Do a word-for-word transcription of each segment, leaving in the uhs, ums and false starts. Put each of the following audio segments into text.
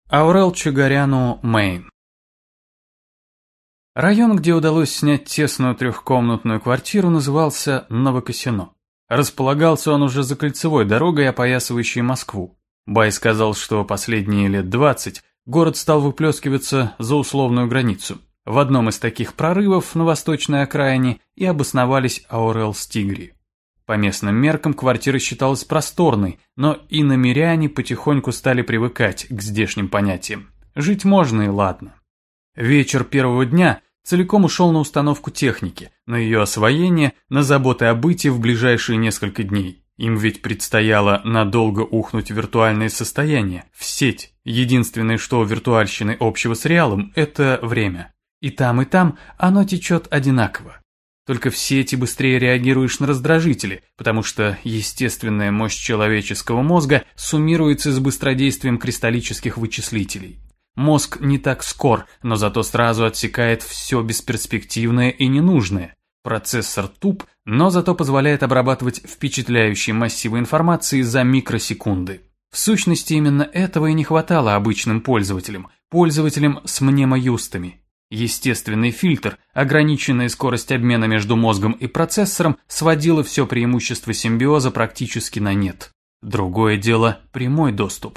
Аурел Чагаряну, Мэйн. Район, где удалось снять тесную трехкомнатную квартиру, назывался Новокосино. Располагался он уже за кольцевой дорогой, опоясывающей Москву. Бай сказал, что последние лет двадцать город стал выплескиваться за условную границу. В одном из таких прорывов на восточной окраине и обосновались Аурел с Тигри. По местным меркам квартира считалась просторной, но иномиряне потихоньку стали привыкать к здешним понятиям. Жить можно и ладно. Вечер первого дня целиком ушел на установку техники, на ее освоение, на заботы о быте в ближайшие несколько дней. Им ведь предстояло надолго ухнуть в виртуальное состояние, в сеть. Единственное, что у виртуальщины общего с реалом, это время. И там, и там оно течет одинаково. Только в сети быстрее реагируешь на раздражители, потому что естественная мощь человеческого мозга суммируется с быстродействием кристаллических вычислителей. Мозг не так скор, но зато сразу отсекает все бесперспективное и ненужное. Процессор туп, но зато позволяет обрабатывать впечатляющие массивы информации за микросекунды. В сущности, именно этого и не хватало обычным пользователям, пользователям с мнемоюстами. Естественный фильтр, ограниченная скорость обмена между мозгом и процессором, сводила все преимущество симбиоза практически на нет. Другое дело – прямой доступ.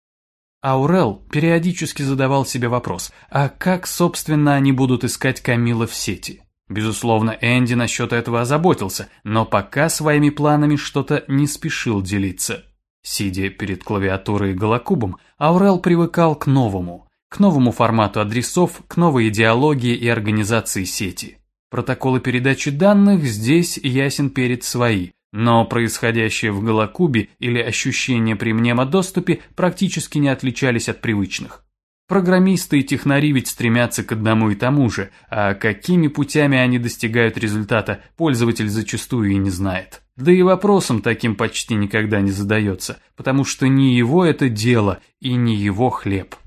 Аурел периодически задавал себе вопрос, а как, собственно, они будут искать Камила в сети? Безусловно, Энди насчет этого озаботился, но пока своими планами что-то не спешил делиться. Сидя перед клавиатурой и голокубом, Аурел привыкал к новому. К новому формату адресов, к новой идеологии и организации сети. Протоколы передачи данных здесь ясен перец свои, но происходящее в голокубе или ощущения при мнемодоступе практически не отличались от привычных. Программисты и технари ведь стремятся к одному и тому же, а какими путями они достигают результата, пользователь зачастую и не знает. Да и вопросом таким почти никогда не задается, потому что не его это дело и не его хлеб.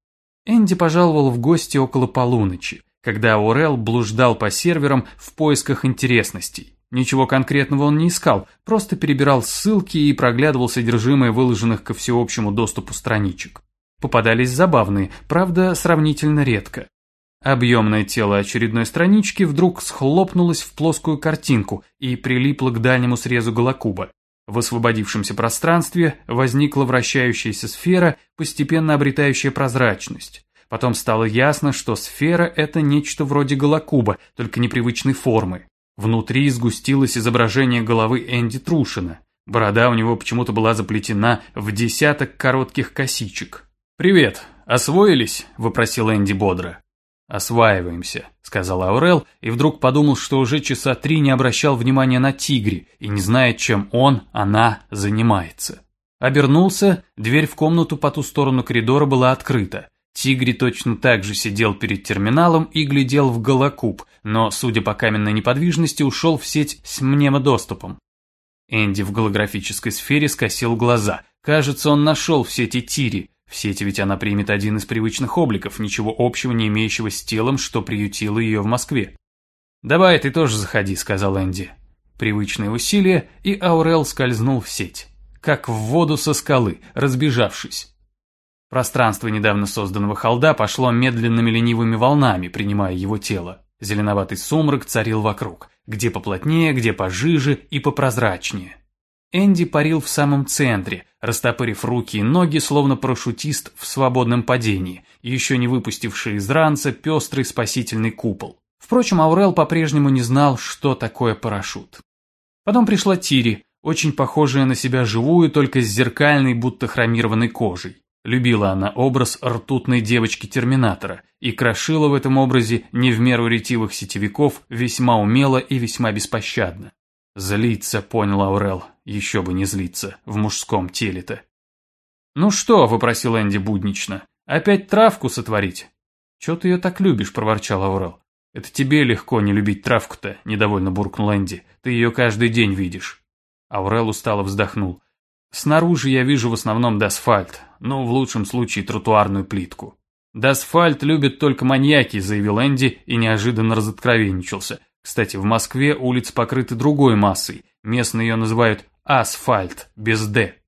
Энди пожаловал в гости около полуночи, когда Аурел блуждал по серверам в поисках интересностей. Ничего конкретного он не искал, просто перебирал ссылки и проглядывал содержимое выложенных ко всеобщему доступу страничек. Попадались забавные, правда, сравнительно редко. Объемное тело очередной странички вдруг схлопнулось в плоскую картинку и прилипло к дальнему срезу голокуба. В освободившемся пространстве возникла вращающаяся сфера, постепенно обретающая прозрачность. Потом стало ясно, что сфера – это нечто вроде голокуба, только непривычной формы. Внутри сгустилось изображение головы Энди Трушина. Борода у него почему-то была заплетена в десяток коротких косичек. «Привет, освоились?» – вопросил Энди бодро. «Осваиваемся», — сказал Аурел, и вдруг подумал, что уже часа три не обращал внимания на Тигри и не знает, чем он, она занимается. Обернулся, дверь в комнату по ту сторону коридора была открыта. Тигри точно так же сидел перед терминалом и глядел в голокуб, но, судя по каменной неподвижности, ушел в сеть с мнемодоступом. Энди в голографической сфере скосил глаза. Кажется, он нашел в сети Тири. В сети ведь она примет один из привычных обликов, ничего общего не имеющего с телом, что приютило ее в Москве. «Давай, ты тоже заходи», — сказал Энди. Привычные усилия, и Аурел скользнул в сеть. Как в воду со скалы, разбежавшись. Пространство недавно созданного холда пошло медленными ленивыми волнами, принимая его тело. Зеленоватый сумрак царил вокруг, где поплотнее, где пожиже и попрозрачнее. Энди парил в самом центре, растопырив руки и ноги, словно парашютист в свободном падении, еще не выпустивший из ранца пестрый спасительный купол. Впрочем, Аурел по-прежнему не знал, что такое парашют. Потом пришла Тири, очень похожая на себя живую, только с зеркальной, будто хромированной кожей. Любила она образ ртутной девочки-терминатора и крошила в этом образе не в меру ретивых сетевиков весьма умело и весьма беспощадно. «Злиться», — понял Аурел, — еще бы не злиться, в мужском теле-то. «Ну что?» — вопросил Энди буднично. «Опять травку сотворить?» «Чего ты ее так любишь?» — проворчал Аурел. «Это тебе легко не любить травку-то», — недовольно буркнул Энди. «Ты ее каждый день видишь». Аурел устало вздохнул. «Снаружи я вижу в основном дасфальт, ну, в лучшем случае тротуарную плитку». «Дасфальт любят только маньяки», — заявил Энди и неожиданно разоткровенничался. Кстати, в Москве улицы покрыты другой массой, местные ее называют асфальт, без «д».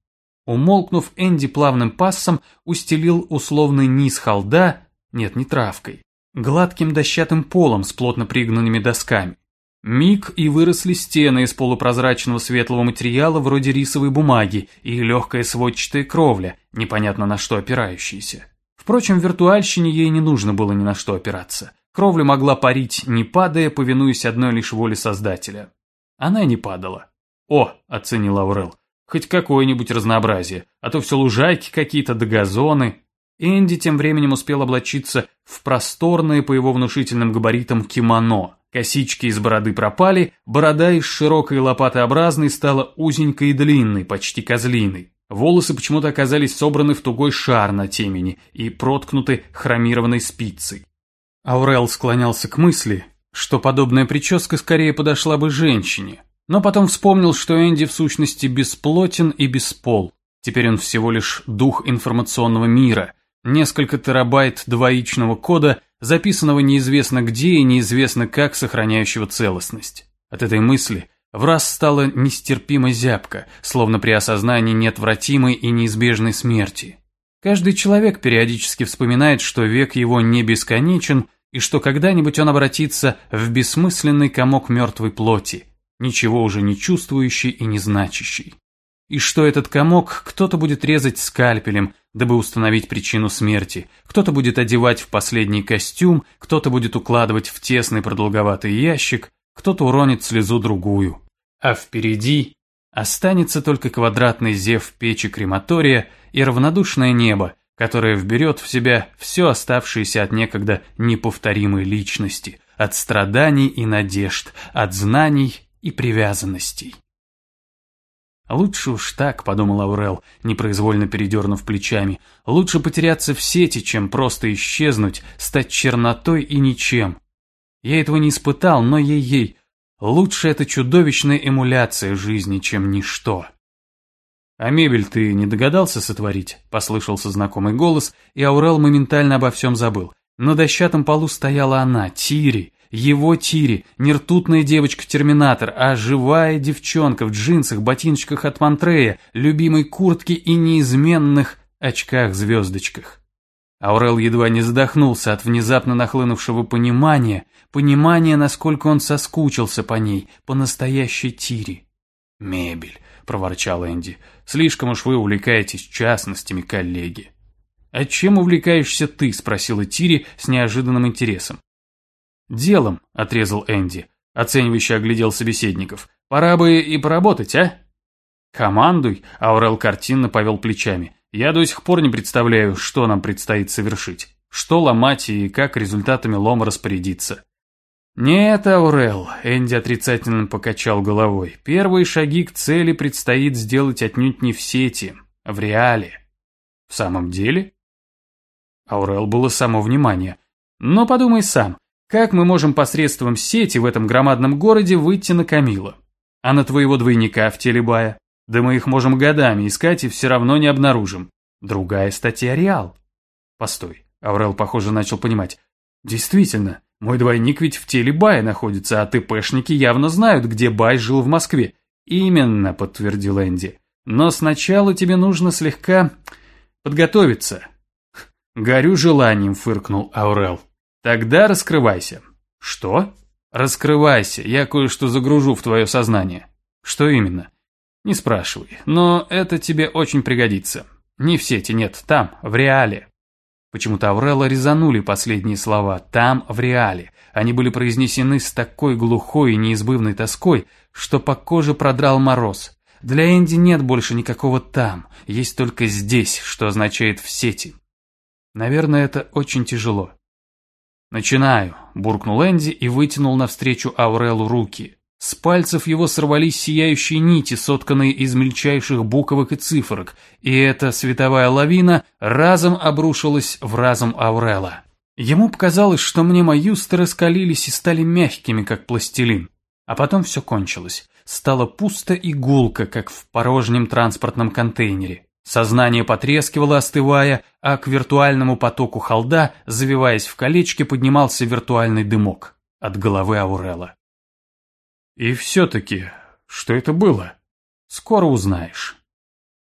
Умолкнув, Энди плавным пассом устелил условный низ холда, нет, не травкой, гладким дощатым полом с плотно пригнанными досками. Миг, и выросли стены из полупрозрачного светлого материала вроде рисовой бумаги и легкая сводчатая кровля, непонятно на что опирающаяся. Впрочем, в виртуальщине ей не нужно было ни на что опираться. Кровля могла парить, не падая, повинуясь одной лишь воле Создателя. Она и не падала. «О», — оценил Аурел, — «хоть какое-нибудь разнообразие, а то все лужайки какие-то да газоны». Энди тем временем успел облачиться в просторное по его внушительным габаритам кимоно. Косички из бороды пропали, борода из широкой лопатообразной стала узенькой и длинной, почти козлиной. Волосы почему-то оказались собраны в тугой шар на темени и проткнуты хромированной спицей. Аурел склонялся к мысли, что подобная прическа скорее подошла бы женщине, но потом вспомнил, что Энди в сущности бесплотен и беспол. Теперь он всего лишь дух информационного мира, несколько терабайт двоичного кода, записанного неизвестно где и неизвестно как, сохраняющего целостность. От этой мысли враз стало нестерпимо зябко, словно при осознании неотвратимой и неизбежной смерти. Каждый человек периодически вспоминает, что век его не бесконечен, и что когда-нибудь он обратится в бессмысленный комок мертвой плоти, ничего уже не чувствующий и не значащий. И что этот комок кто-то будет резать скальпелем, дабы установить причину смерти, кто-то будет одевать в последний костюм, кто-то будет укладывать в тесный продолговатый ящик, кто-то уронит слезу другую. А впереди останется только квадратный зев печи крематория и равнодушное небо, которое вберет в себя все оставшееся от некогда неповторимой личности, от страданий и надежд, от знаний и привязанностей. «Лучше уж так», — подумал Аурел, непроизвольно передернув плечами, «лучше потеряться в сети, чем просто исчезнуть, стать чернотой и ничем. Я этого не испытал, но ей-ей, лучше это чудовищная эмуляция жизни, чем ничто». «А мебель ты не догадался сотворить?» – послышался знакомый голос, и Аурел моментально обо всем забыл. На дощатом полу стояла она, Тири, его Тири, не ртутная девочка-терминатор, а живая девчонка в джинсах, ботиночках от Монтрея, любимой куртке и неизменных очках-звездочках. Аурел едва не задохнулся от внезапно нахлынувшего понимания, понимания, насколько он соскучился по ней, по настоящей Тири. «Мебель», — проворчал Энди, — «слишком уж вы увлекаетесь частностями, коллеги». «А чем увлекаешься ты?» — спросила Тири с неожиданным интересом. «Делом», — отрезал Энди, оценивающе оглядел собеседников. «Пора бы и поработать, а?» «Командуй», — Аурел картинно повел плечами. «Я до сих пор не представляю, что нам предстоит совершить, что ломать и как результатами лома распорядиться». «Нет, Аурел», — Энди отрицательно покачал головой, «первые шаги к цели предстоит сделать отнюдь не в сети, а в реале». «В самом деле?» Аурел было само внимание. «Но подумай сам. Как мы можем посредством сети в этом громадном городе выйти на Камила? А на твоего двойника в теле Бая? Да мы их можем годами искать и все равно не обнаружим. Другая статья Реал». «Постой», — Аурел, похоже, начал понимать. «Действительно, мой двойник ведь в теле Бая находится, а ТПшники явно знают, где Бай жил в Москве». «Именно», — подтвердил Энди. «Но сначала тебе нужно слегка подготовиться». «Горю желанием», — фыркнул Аурел. «Тогда раскрывайся». «Что?» «Раскрывайся, я кое-что загружу в твое сознание». «Что именно?» «Не спрашивай, но это тебе очень пригодится. Не в сети, нет, там, в реале». Почему-то Аурела резанули последние слова «там, в реале». Они были произнесены с такой глухой и неизбывной тоской, что по коже продрал мороз. Для Энди нет больше никакого «там», есть только «здесь», что означает «в сети». Наверное, это очень тяжело. «Начинаю», – буркнул Энди и вытянул навстречу Аурелу руки. С пальцев его сорвались сияющие нити, сотканные из мельчайших буквок и цифрок, и эта световая лавина разом обрушилась в разум Аурела. Ему показалось, что мнемоюсты раскалились и стали мягкими, как пластилин. А потом все кончилось. Стало пусто и гулко, как в порожнем транспортном контейнере. Сознание потрескивало, остывая, а к виртуальному потоку холда, завиваясь в колечке, поднимался виртуальный дымок от головы Аурела. «И все-таки, что это было? Скоро узнаешь».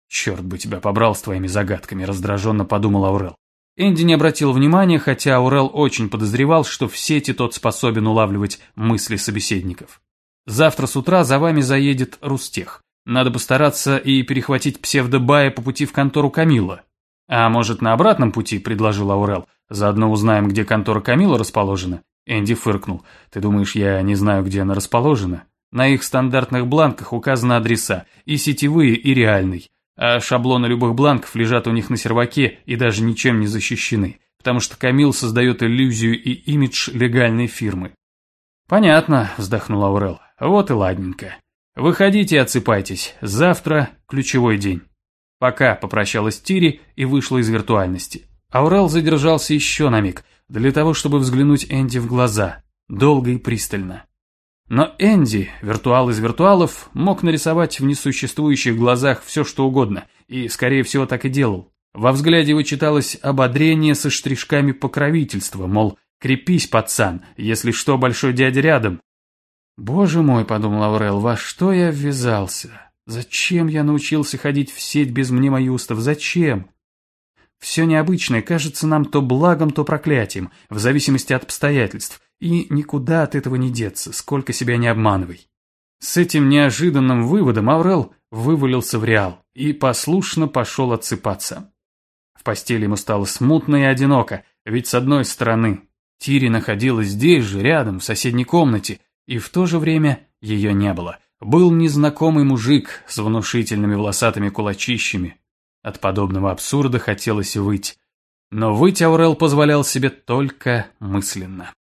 «Черт бы тебя побрал с твоими загадками», – раздраженно подумал Аурел. Энди не обратил внимания, хотя Аурел очень подозревал, что в сети тот способен улавливать мысли собеседников. «Завтра с утра за вами заедет Рустех. Надо постараться и перехватить псевдобая по пути в контору Камилла». «А может, на обратном пути?» – предложил Аурел. «Заодно узнаем, где контора Камилла расположена». Энди фыркнул. «Ты думаешь, я не знаю, где она расположена? На их стандартных бланках указаны адреса, и сетевые, и реальный. А шаблоны любых бланков лежат у них на серваке и даже ничем не защищены, потому что Камилл создает иллюзию и имидж легальной фирмы». «Понятно», – вздохнул Аурел. «Вот и ладненько. Выходите и отсыпайтесь. Завтра ключевой день». «Пока», – попрощалась Тири и вышла из виртуальности. Аурел задержался еще на миг, для того, чтобы взглянуть Энди в глаза, долго и пристально. Но Энди, виртуал из виртуалов, мог нарисовать в несуществующих глазах все, что угодно, и, скорее всего, так и делал. Во взгляде его читалось ободрение со штришками покровительства, мол, крепись, пацан, если что, большой дядя рядом. «Боже мой», — подумал Аурел, — «во что я ввязался? Зачем я научился ходить в сеть без мнемоюстов? Зачем?» Все необычное кажется нам то благом, то проклятием, в зависимости от обстоятельств, и никуда от этого не деться, сколько себя не обманывай. С этим неожиданным выводом Аурел вывалился в реал и послушно пошел отсыпаться. В постели ему стало смутно и одиноко, ведь с одной стороны Тири находилась здесь же, рядом, в соседней комнате, и в то же время ее не было. Был незнакомый мужик с внушительными волосатыми кулачищами. От подобного абсурда хотелось выть. Но выть Аурел позволял себе только мысленно.